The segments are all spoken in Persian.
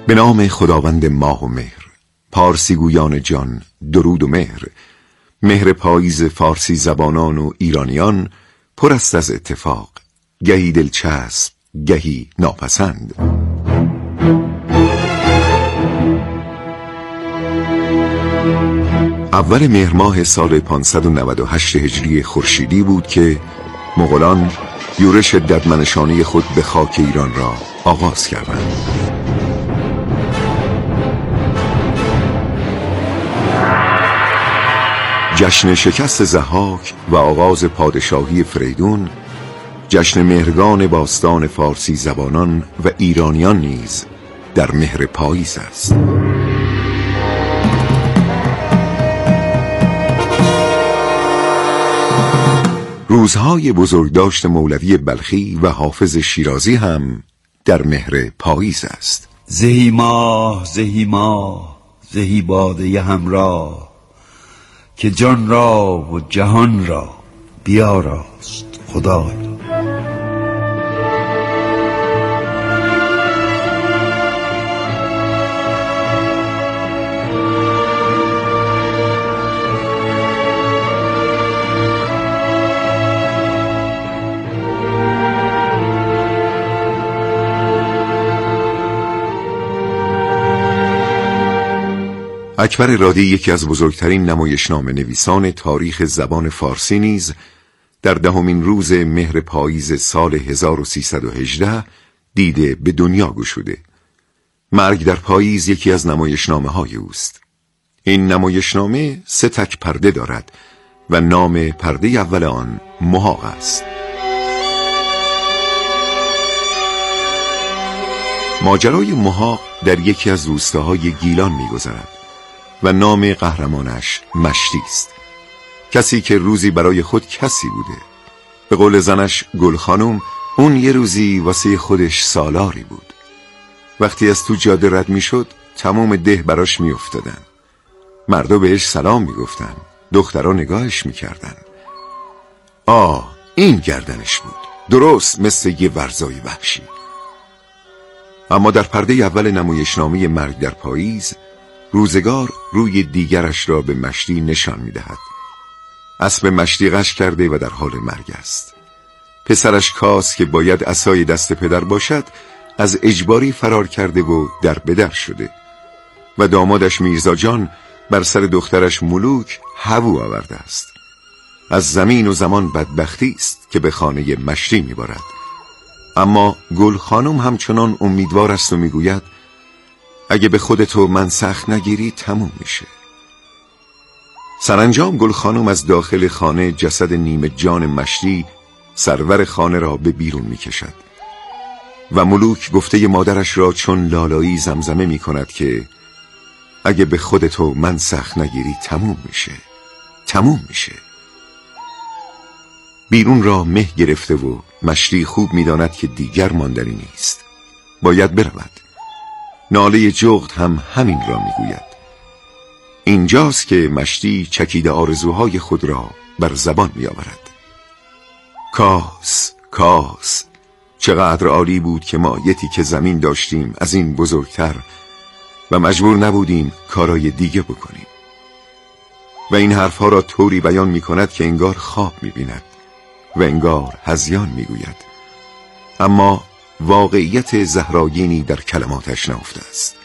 به نام خداوند ماه و مهر، پارسی گویان جان درود و مهر. مهر پاییز فارسی زبانان و ایرانیان پر است از اتفاق، گهی دلچسب گهی ناپسند. اول مهر ماه سال 598 هجری خورشیدی بود که مغولان یورش ددمنشانه خود به خاک ایران را آغاز کردند. جشن شکست ضحاک و آغاز پادشاهی فریدون، جشن مهرگان باستان فارسی زبانان و ایرانیان نیز در مهر پاییز است. روزهای بزرگداشت مولوی بلخی و حافظ شیرازی هم در مهر پاییز است. زهی ماه زهی ماه زهی باده همراه، که جان را و جهان را بیاراست خدای. اکبر رادی، یکی از بزرگترین نمایشنامه نویسان تاریخ زبان فارسی، نیز در 10مین روز مهر پاییز سال 1318 دیده به دنیا گشوده. مرگ در پاییز یکی از نمایشنامه های اوست. این نمایشنامه 3 تک پرده دارد و نام پرده اول آن محاق است. ماجرای محاق در یکی از روستاهای گیلان می‌گذرد و نام قهرمانش مشتی است، کسی که روزی برای خود کسی بوده. به قول زنش گل خانم، اون یه روزی واسه خودش سالاری بود. وقتی از تو جاده رد می شد، تمام ده براش می افتادن. مردا بهش سلام می گفتن، دخترها نگاهش می کردن. این گردنش بود، درست مثل یه ورزای وحشی. اما در پرده اول نمایشنامه مرگ در پاییز، روزگار روی دیگرش را به مشتی نشان می‌دهد. اسب مشتی غش کرده و در حال مرگ است. پسرش کاس که باید عصای دست پدر باشد، از اجباری فرار کرده و در بدر شده و دامادش میرزا جان بر سر دخترش ملوک هوو آورده است. از زمین و زمان بدبختی است که به خانه مشتی می‌بارد. اما گل خانم همچنان امیدوار است و میگوید اگه به خودتو من سخت نگیری تموم میشه. سرانجام گل خانم از داخل خانه جسد نیمه جان مشتی، سرور خانه را به بیرون میکشد و ملوک گفته مادرش را چون لالایی زمزمه میکند که اگه به خودتو من سخت نگیری تموم میشه. بیرون را مه گرفته و مشتی خوب میداند که دیگر ماندنی نیست، باید برود. ناله جغد هم همین را میگوید. اینجاست که مشتی چکیده آرزوهای خود را بر زبان میآورد. کاس چقدر عالی بود که ما یه تیکه زمین داشتیم از این بزرگتر و مجبور نبودیم کارای دیگه بکنیم. و این حرفها را طوری بیان میکند که انگار خواب میبیند و انگار هذیان میگوید، اما واقعیت زهرآگینی در کلماتش نهفته است.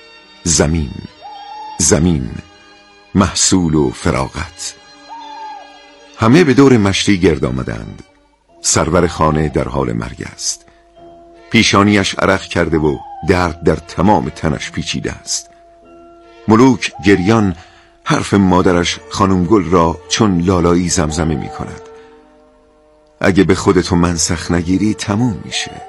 زمین، محصول و فراغت. همه به دور مشتی گرد آمدند. سرور خانه در حال مرگ است. پیشانیش عرق کرده و درد در تمام تنش پیچیده است. ملوک گریان حرف مادرش خانم گل را چون لالایی زمزمه می کند. اگه به خودتو من سخت نگیری تموم میشه.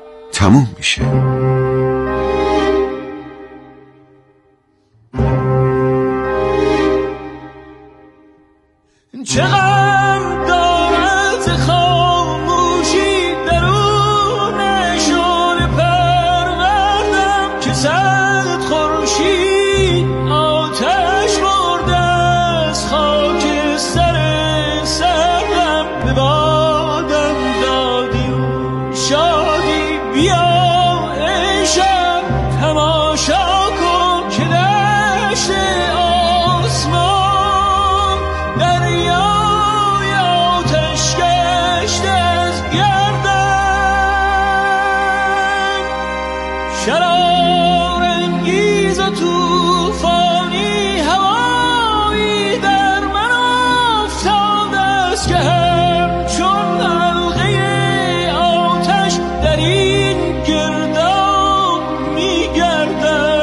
چقدر دارد خاموشی درون شعله پروردم که صد خورشید آتش برده از خاک سر سرم به بادم دادی شادی بیا شرارانگیز و طوفانی هوایی در من افتاده است که همچون حلقه آتش در این گرداب می‌گردد.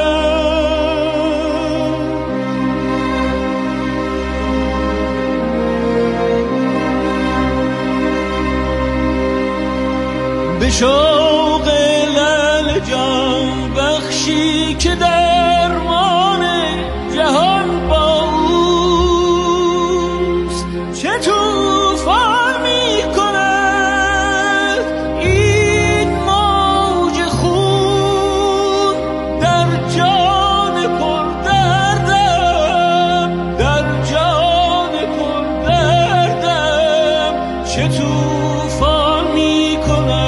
به شوق لعل جان بخشی که درمان جهان با اوست، چه طوفان می کند این موج خون در جان پردردم، در جان پردردم چه طوفان می کند.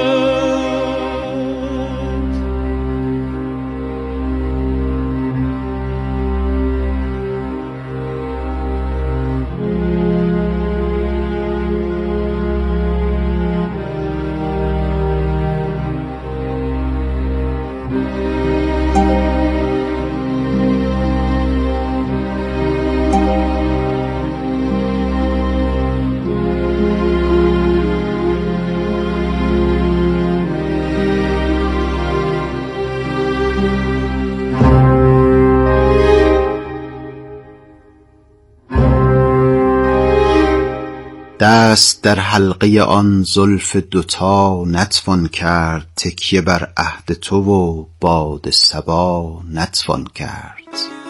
دست در حلقه آن زلف دوتا نتوان کرد، تکیه بر عهد تو و باد صبا نتوان کرد.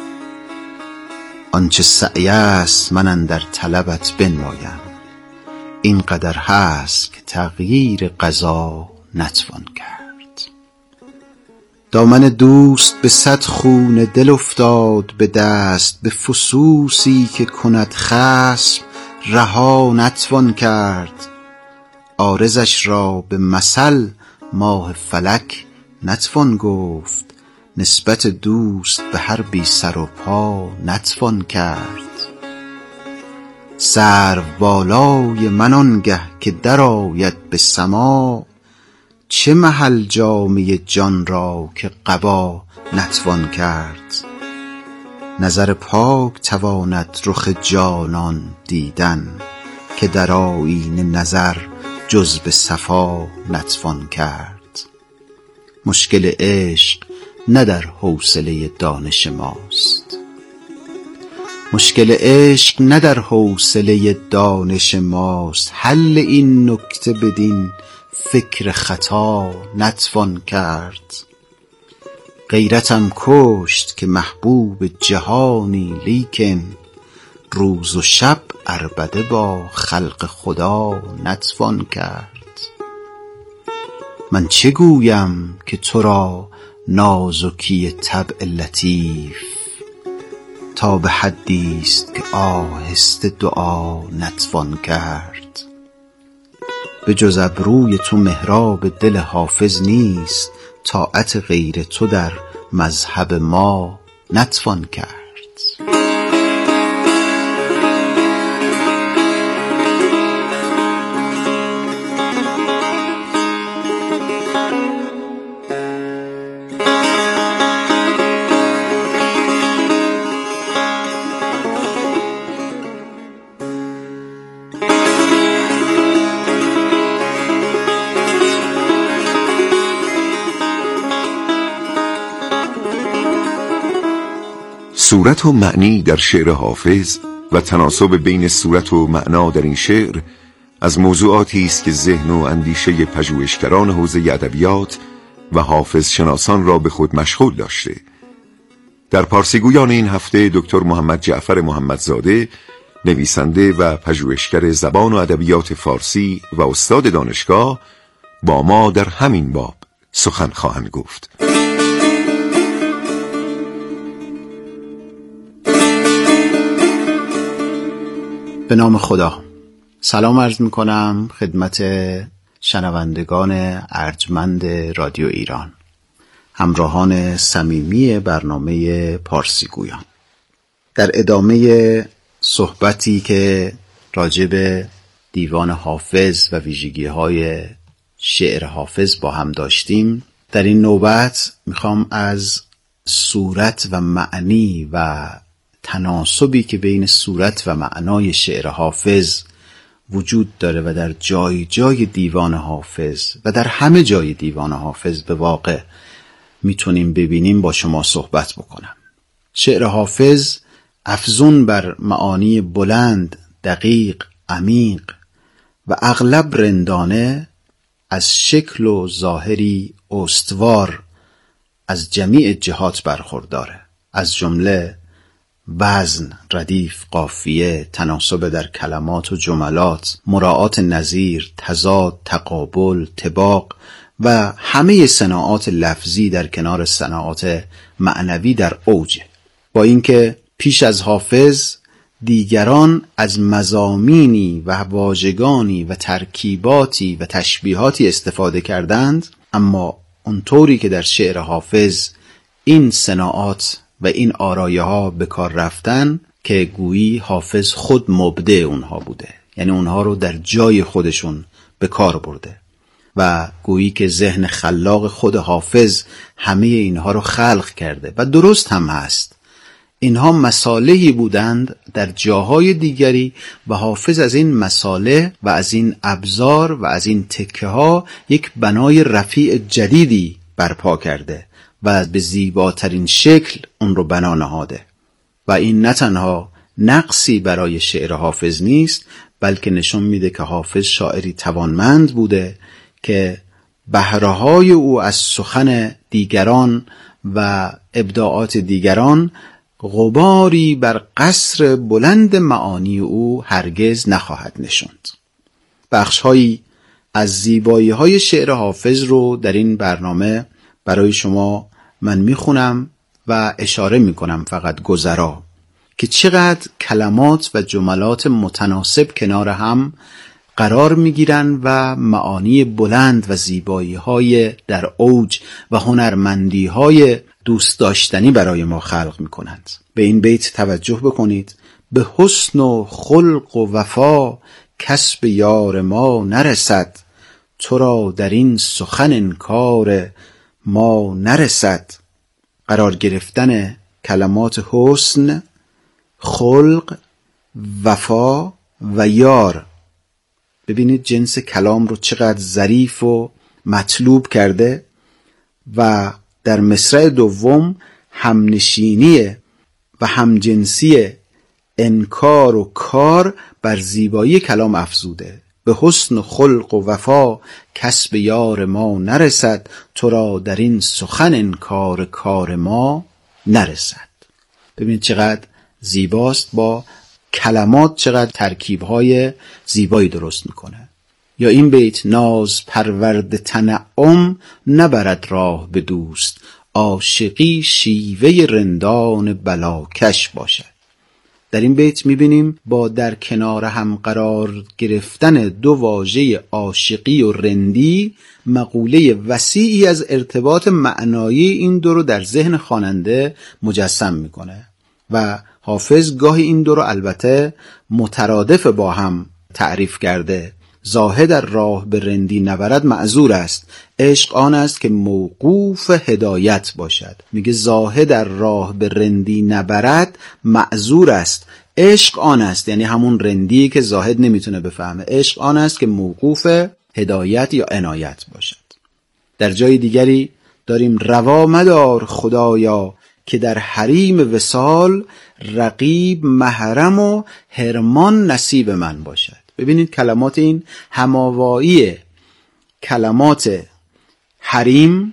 آنچه سعی است من اندر طلبت بنمایم، این قدر هست که تغییر قضا نتوان کرد. دامن دوست به 100 خون دل افتاد به دست، به فسوسی که کند خصم رها نتوان کرد. عارضش را به مثل ماه فلک نتوان گفت، نسبت دوست به هر بی سر و پا نتوان کرد. سرو بالای من آنگه که درآید به سما، چه محل جامه جان را که قبا نتوان کرد. نظر پاک تواند رخ جانان دیدن، که در آیینه نظر جز به صفا نتوان کرد. مشکل عشق نه در حوصله دانش ماست، مشکل عشق نه در حوصله دانش ماست. حل این نکته بدین فکر خطا نتوان کرد. غیرتم کشت که محبوب جهانی، لیکن روز و شب عربده با خلق خدا نتوان کرد. من چه گویم که تو را نازکی طبع لطیف، تا به حدی است که آهسته دعا نتوان کرد. به جز ابروی تو محراب دل حافظ نیست، طاعت غیر تو در مذهب ما نتوان کرد. صورت و معنی در شعر حافظ و تناسب بین صورت و معنا در این شعر از موضوعاتی است که ذهن و اندیشه پژوهشگران حوزه ادبیات و حافظ شناسان را به خود مشغول داشته. در پارسیگویان این هفته دکتر محمد جعفر محمدزاده، نویسنده و پژوهشگر زبان و ادبیات فارسی و استاد دانشگاه، با ما در همین باب سخن خواهند گفت. به نام خدا. سلام عرض میکنم خدمت شنوندگان ارجمند رادیو ایران، همراهان صمیمی برنامه پارسیگویان. در ادامه صحبتی که راجع به دیوان حافظ و ویژگی‌های شعر حافظ با هم داشتیم، در این نوبت میخوام از صورت و معنی و تناسبی که بین صورت و معنای شعر حافظ وجود داره و در جای جای دیوان حافظ و در همه جای دیوان حافظ به واقع میتونیم ببینیم با شما صحبت بکنم. شعر حافظ افزون بر معانی بلند، دقیق، عمیق و اغلب رندانه از شکل و ظاهری استوار از جمیع جهات برخورداره، از جمله وزن، ردیف، قافیه، تناسب در کلمات و جملات، مراعات نظیر، تضاد، تقابل، طباق و همه صناعات لفظی در کنار صناعات معنوی در اوجه. با اینکه پیش از حافظ دیگران از مضامینی و واژگانی و ترکیباتی و تشبیهاتی استفاده کردند، اما اونطوری که در شعر حافظ این صناعات و این آرایه ها به کار رفتن که گویی حافظ خود مبدع اونها بوده، یعنی اونها رو در جای خودشون به کار برده و گویی که ذهن خلاق خود حافظ همه اینها رو خلق کرده و درست هم هست. اینها مصالحی بودند در جاهای دیگری و حافظ از این مصالح و از این ابزار و از این تکه ها یک بنای رفیع جدیدی برپا کرده و به زیباترین شکل اون رو بنا نهاده و این نه تنها نقصی برای شعر حافظ نیست، بلکه نشون میده که حافظ شاعری توانمند بوده که بهره‌های او از سخن دیگران و ابداعات دیگران غباری بر قصر بلند معانی او هرگز نخواهد نشاند. بخش‌هایی از زیبایی‌های شعر حافظ رو در این برنامه برای شما من میخونم و اشاره میکنم فقط گذرا که چقدر کلمات و جملات متناسب کنار هم قرار میگیرن و معانی بلند و زیبایی‌های در اوج و هنرمندی‌های دوست داشتنی برای ما خلق میکنند. به این بیت توجه بکنید: به حسن و خلق و وفا کسب یار ما نرسد، تو را در این سخن انکار ما نرسد. قرار گرفتن کلمات حسن، خلق، وفا و یار. ببینید جنس کلام رو چقدر ظریف و مطلوب کرده و در مصرع دوم همنشینی و همجنسی انکار و کار بر زیبایی کلام افزوده. به حسن و خلق و وفا کسب یار ما نرسد، تو را در این سخن انکار کار ما نرسد. ببینید چقدر زیباست، با کلمات چقدر ترکیب‌های زیبایی درست میکنه. یا این بیت: ناز پرورد تنعم نبرد راه به دوست، عاشقی شیوه رندان بلاکش باشد. در این بیت میبینیم با در کنار هم قرار گرفتن دو واژه عاشقی و رندی مقوله وسیعی از ارتباط معنایی این دو رو در ذهن خواننده مجسم میکنه و حافظ گاهی این دو رو البته مترادف با هم تعریف کرده. زاهد در راه به رندی نبرد معذور است، عشق آن است که موقوف هدایت باشد. میگه زاهد در راه به رندی نبرد معذور است، عشق آن است، یعنی همون رندی که زاهد نمیتونه بفهمه، عشق آن است که موقوف هدایت یا عنایت باشد. در جای دیگری داریم: روا مدار خدایا که در حریم وصال، رقیب محرم و حرمان نصیب من باشد. ببینید کلمات این هماوایی کلمات حریم،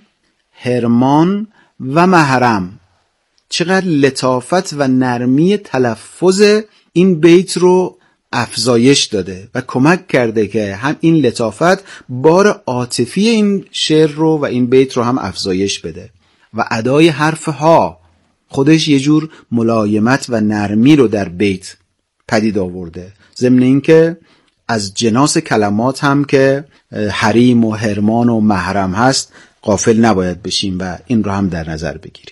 حرمان و محرم چقدر لطافت و نرمی تلفظ این بیت رو افزایش داده و کمک کرده که هم این لطافت بار عاطفی این شعر رو و این بیت رو هم افزایش بده و ادای حرف ها خودش یه جور ملایمت و نرمی رو در بیت پدید آورده. ضمن این که از جناس کلمات هم که حریم و حرمان و محرم هست غافل نباید بشیم و این رو هم در نظر بگیریم.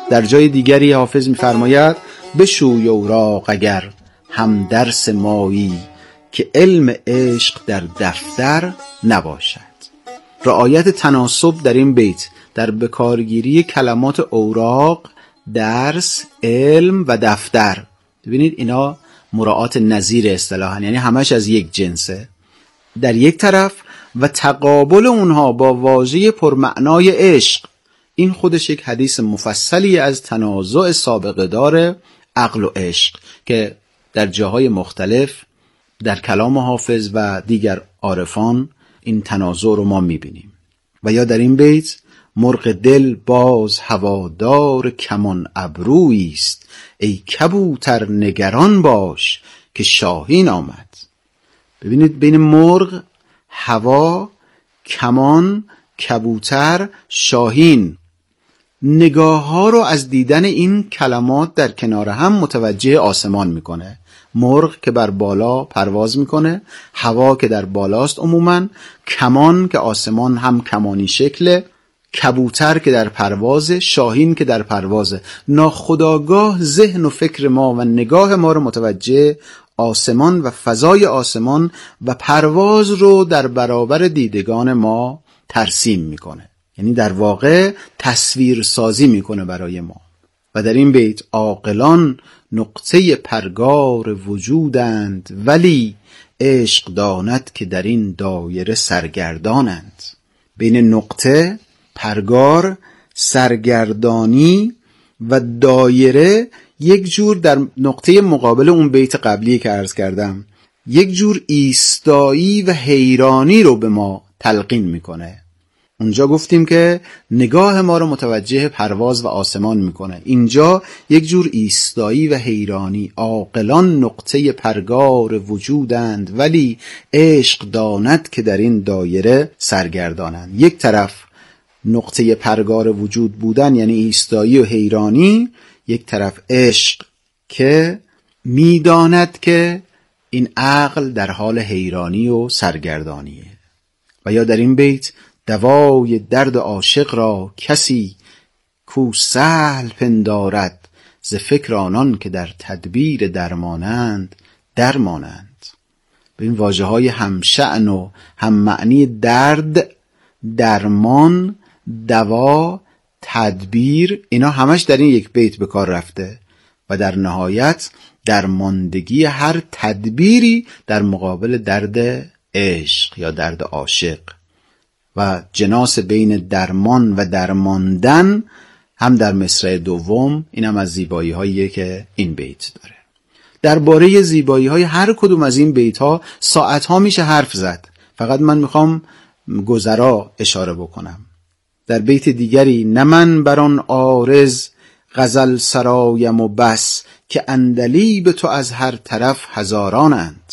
در جای دیگری حافظ می‌فرماید بشوی اوراق اگر هم درس مایی، که علم عشق در دفتر نباشد. رعایت تناسب در این بیت در بکارگیری کلمات اوراق، درس، علم و دفتر. ببینید اینا مراعات نظیر اصطلاحاً، یعنی همش از یک جنسه در یک طرف، و تقابل اونها با واژه پرمعنای عشق. این خودش یک حدیث مفصلی از تنازع سابقه دار عقل و عشق که در جاهای مختلف در کلام حافظ و دیگر عارفان این تنازع رو ما میبینیم. و یا در این بیت مرغ دل باز هوادار کمان ابرویی است، ای کبوتر نگران باش که شاهین آمد. ببینید بین مرغ، هوا، کمان، کبوتر، شاهین، نگاه ها رو از دیدن این کلمات در کنار هم متوجه آسمان میکنه. مرغ که بر بالا پرواز میکنه، هوا که در بالاست عموماً، کمان که آسمان هم کمانی شکله، کبوتر که در پرواز، شاهین که در پروازه. ناخودآگاه ذهن و فکر ما و نگاه ما رو متوجه آسمان و فضای آسمان و پرواز رو در برابر دیدگان ما ترسیم میکنه، یعنی در واقع تصویر سازی میکنه برای ما. و در این بیت عاقلان نقطه پرگار وجودند، ولی عشق داند که در این دایره سرگردانند. بین نقطه، پرگار، سرگردانی و دایره یک جور در نقطه مقابل اون بیت قبلی که عرض کردم یک جور ایستایی و حیرانی رو به ما تلقین میکنه. اونجا گفتیم که نگاه ما رو متوجه پرواز و آسمان میکنه، اینجا یک جور ایستایی و حیرانی. عاقلان نقطه پرگار وجودند، ولی عشق داند که در این دایره سرگردانند. یک طرف نقطه پرگار وجود بودن یعنی ایستایی و حیرانی، یک طرف عشق که میداند که این عقل در حال حیرانی و سرگردانیه. و یا در این بیت دوای درد عاشق را کسی کو سهل پندارد، ز فکر آنان که در تدبیر درمانند درمانند. به این واژه های هم شأن و هم معنی درد، درمان، دوا، تدبیر، اینا همش در این یک بیت به کار رفته و در نهایت درماندگی هر تدبیری در مقابل درد عشق یا درد عاشق و جناس بین درمان و درماندن هم در مصرع دوم. این هم از زیبایی هاییه که این بیت داره. درباره زیبایی های هر کدوم از این بیت ها ساعت ها میشه حرف زد، فقط من میخوام گذرا اشاره بکنم. در بیت دیگری نه من بران عارض غزل سرایم و بس، که اندلیب تو از هر طرف هزارانند.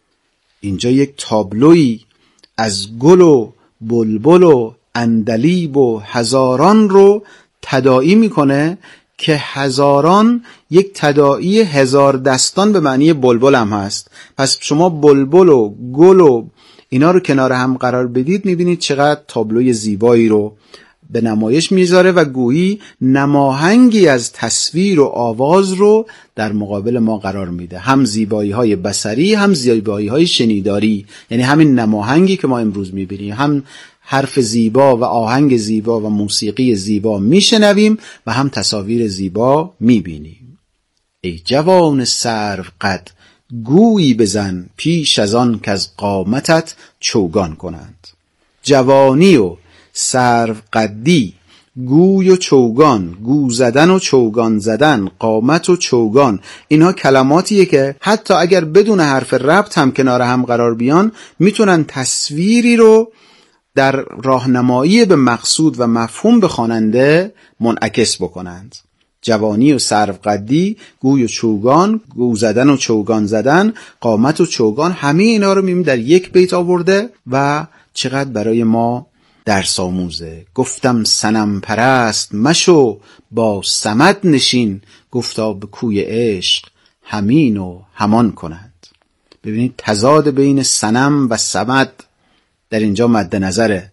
اینجا یک تابلوی از گل و بلبل و اندلیب و هزاران رو تداعی میکنه که هزاران یک تداعی هزار دستان به معنی بلبل هم هست. پس شما بلبل و گل و اینا رو کنار هم قرار بدید، میبینید چقدر تابلوی زیبایی رو به نمایش میذاره و گویی نماهنگی از تصویر و آواز رو در مقابل ما قرار میده، هم زیبایی های بصری هم زیبایی های شنیداری. یعنی همین نماهنگی که ما امروز میبینیم، هم حرف زیبا و آهنگ زیبا و موسیقی زیبا میشنویم و هم تصاویر زیبا میبینیم. ای جوان سرو قد گویی بزن، پیش از آن که از قامتت چوگان کنند. جوانی و سرو قدی، گوی و چوگان، گو زدن و چوگان زدن، قامت و چوگان، اینها کلماتیه که حتی اگر بدون حرف ربط هم کنار هم قرار بیان میتونن تصویری رو در راهنمایی به مقصود و مفهوم به خواننده منعکس بکنند. جوانی و سرو قدی، گوی و چوگان، گو زدن و چوگان زدن، قامت و چوگان، همه اینا رو میبینیم در یک بیت آورده و چقدر برای ما درس آموزه. گفتم صنم پرست مشو، با صمد نشین، گفتا به کوی عشق همین و همان کنند. ببینید تضاد بین صنم و صمد در اینجا مد نظره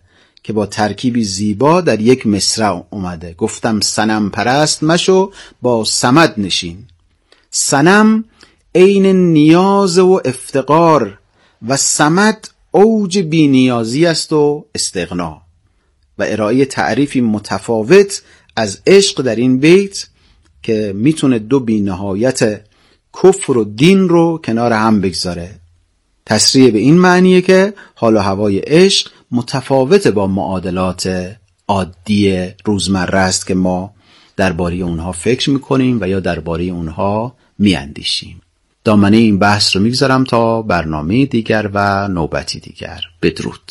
که با ترکیبی زیبا در یک مصرع اومده. گفتم صنم پرست مشو، با صمد نشین. صنم عین نیاز و افتقار و صمد اوج بی‌نیازی است و استغنا. و ارائه تعریفی متفاوت از عشق در این بیت که میتونه دو بی‌نهایت کفر و دین رو کنار هم بگذاره. تصریح به این معنیه که حال و هوای عشق متفاوت با معادلات عادی روزمره است که ما درباره اونها فکر میکنیم و یا درباره اونها میاندیشیم. دامنه این بحث رو میگذارم تا برنامه دیگر و نوبتی دیگر. بدرود.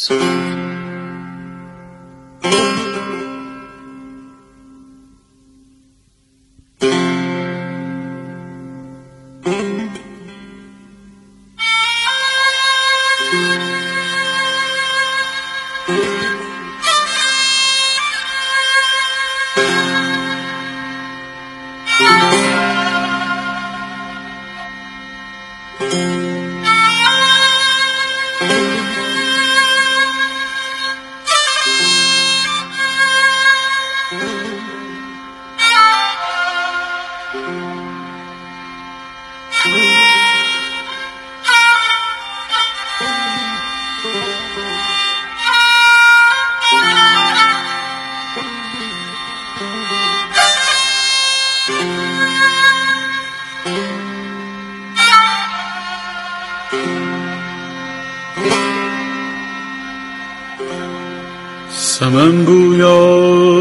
سمن بویا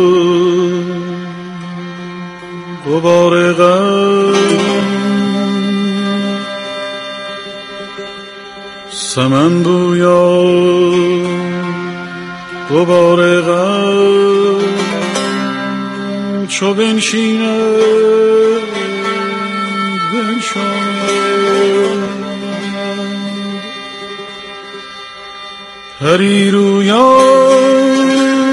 غبار غم، سمن بویا غبار غم، چو بنشینم بنشانم پری رویان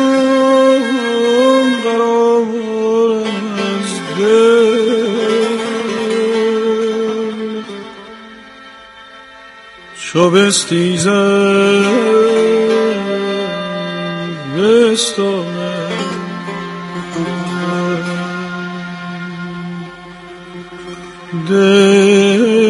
قرار از دل، چو بستیزم بستانم دل.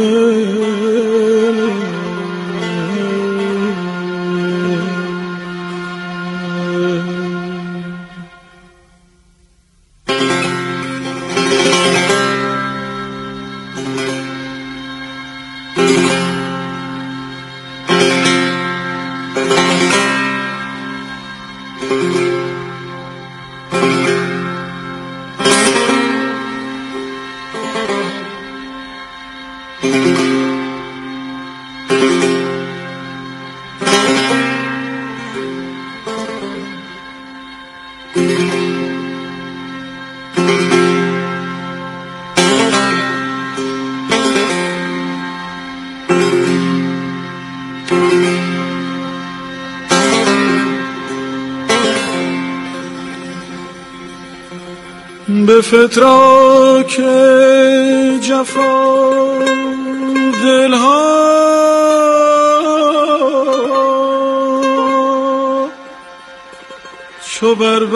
به فتراک جفا دلها چو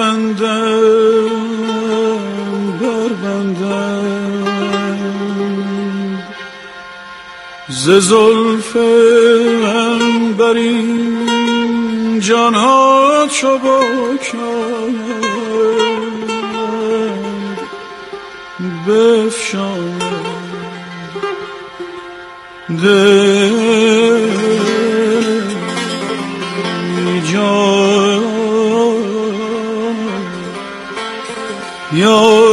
بربندم ز زلف عنبرین جانها چو بکنم بفشانم دل جان یا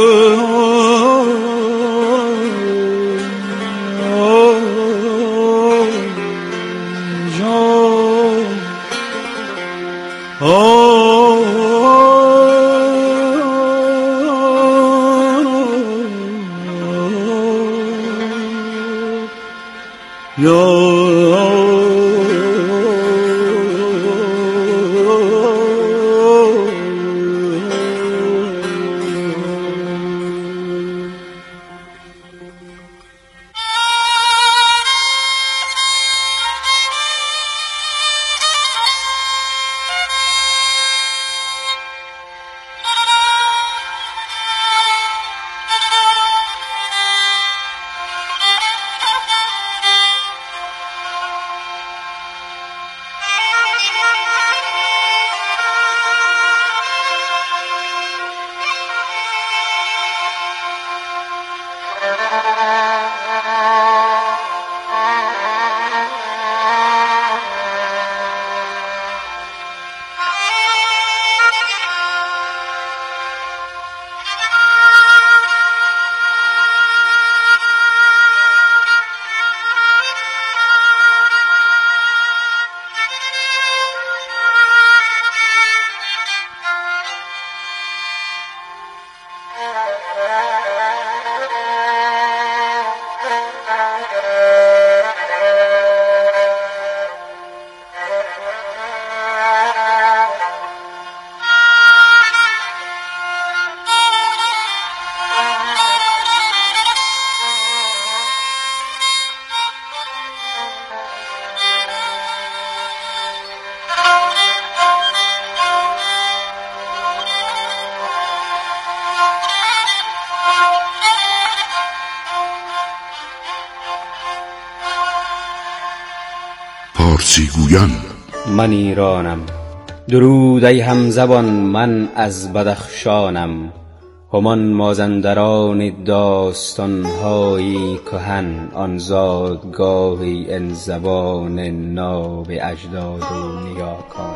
پارسی گویان. من ایرانم، درود ای همزبان، من از بدخشانم. همان مازندران داستان‌های کهن، آن زادگاهی این زبان ناب اجداد و نیاکان.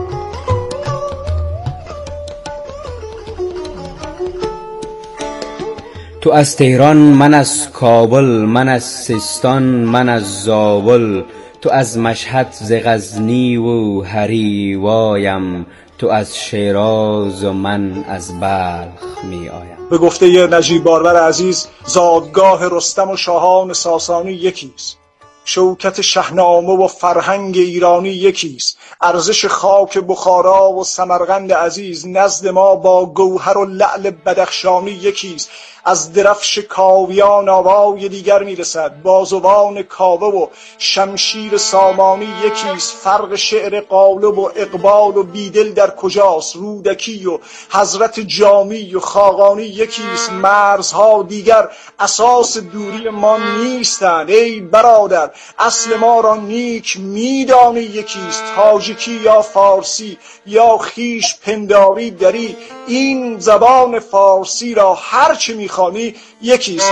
تو از تهران، من از کابل، من از سیستان، من از زابل. تو از مشهد ز غزنی و هریوایم، تو از شیراز و من از بلخ می آیم. به گفته نجیب بارور عزیز، زادگاه رستم و شاهان ساسانی یکیست، شوکت شهنامه و فرهنگ ایرانی یکیست، ارزش خاک بخارا و سمرقند عزیز نزد ما با گوهر و لعل بدخشانی یکیست. از درفش کاویان آوای دیگر میرسد، بازوان کاوه و شمشیر سامانی یکیست. فرق شعر غالب و اقبال و بیدل در کجاست؟ رودکی و حضرت جامی و خاقانی یکیست. مرزها دیگر اساس دوری ما نیستند ای برادر، اصل ما را نیک میدانی یکیست. تاجیکی یا فارسی یا خیش پنداری دری، این زبان فارسی را هر چه میخوانی یکیست.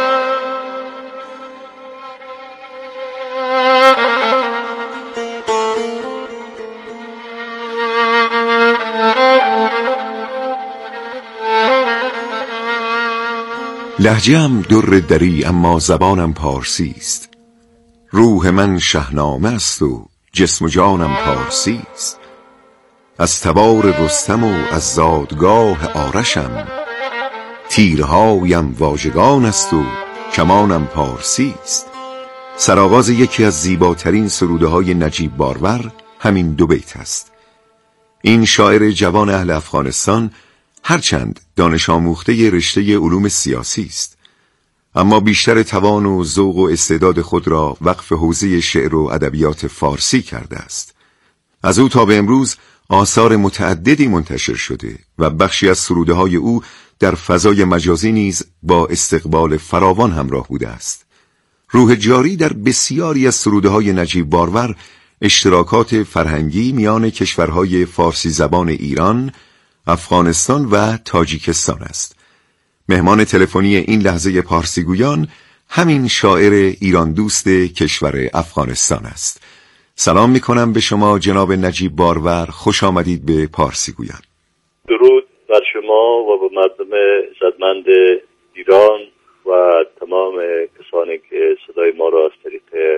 لهجه‌ام در دری اما زبانم پارسی است. روح من شهنامه است و جسم و جانم پارسی است. از تبار رستم و از زادگاه آرشم، تیرهایم واژگان است و کمانم پارسی است. سرآغاز یکی از زیباترین سروده‌های نجیب بارور همین دو بیت است. این شاعر جوان اهل افغانستان هرچند دانش آموخته رشته علوم سیاسی است، اما بیشتر توان و ذوق و استعداد خود را وقف حوزه شعر و ادبیات فارسی کرده است. از او تا به امروز آثار متعددی منتشر شده و بخشی از سروده‌های او در فضای مجازی نیز با استقبال فراوان همراه بوده است. روح جاری در بسیاری از سروده‌های نجیب بارور اشتراکات فرهنگی میان کشورهای فارسی زبان ایران، افغانستان و تاجیکستان است. مهمان تلفنی این لحظه پارسیگویان همین شاعر ایران دوست کشور افغانستان است. سلام میکنم به شما جناب نجیب بارور، خوش آمدید به پارسیگویان. درود بر شما و به مردم عزتمند ایران و تمام کسانی که صدای ما را از طریق